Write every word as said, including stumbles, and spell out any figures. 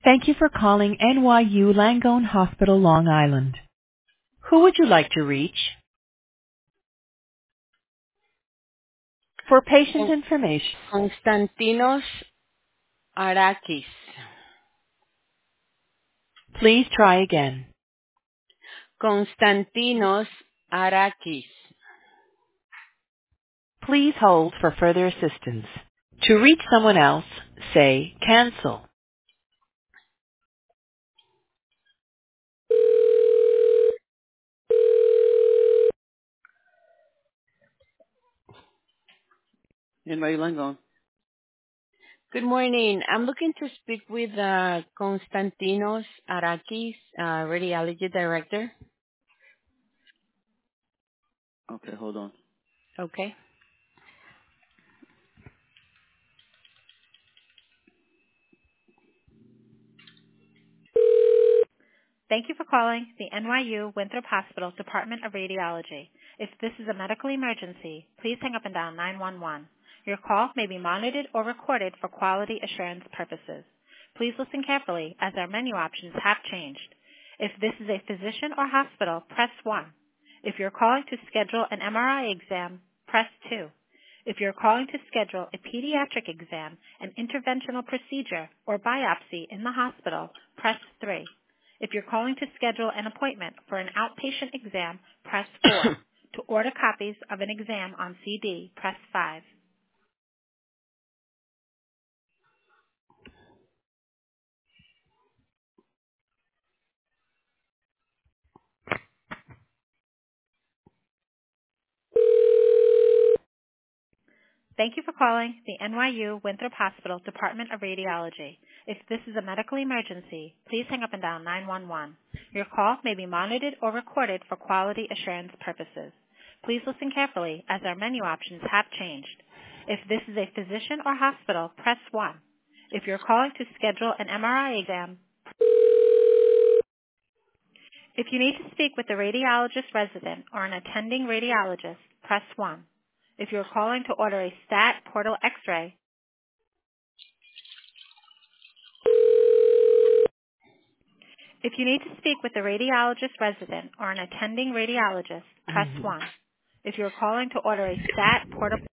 Thank you for calling N Y U Langone Hospital, Long Island. Who would you like to reach? For patient Con- information, Constantinos Arakis. please try again. Constantinos Arakis. Please hold for further assistance. To reach someone else, say cancel. N Y U Langone. Good morning. I'm looking to speak with uh, Constantinos Arakis, uh, radiology director. Okay, hold on. Okay. Thank you for calling the N Y U Winthrop Hospital Department of Radiology. If this is a medical emergency, please hang up and dial nine one one. Your call may be monitored or recorded for quality assurance purposes. Please listen carefully as our menu options have changed. If this is a physician or hospital, press one. If you're calling to schedule an M R I exam, press two. If you're calling to schedule a pediatric exam, an interventional procedure, or biopsy in the hospital, press three. If you're calling to schedule an appointment for an outpatient exam, press four. To order copies of an exam on C D, press five. Thank you for calling the N Y U Winthrop Hospital Department of Radiology. If this is a medical emergency, please hang up and dial nine one one. Your call may be monitored or recorded for quality assurance purposes. Please listen carefully as our menu options have changed. If this is a physician or hospital, press one. If you're calling to schedule an M R I exam, if you need to speak with a radiologist resident or an attending radiologist, press one. If you're calling to order a stat portal x-ray, if you need to speak with a radiologist resident or an attending radiologist, press Mhm. one. If you're calling to order a stat portable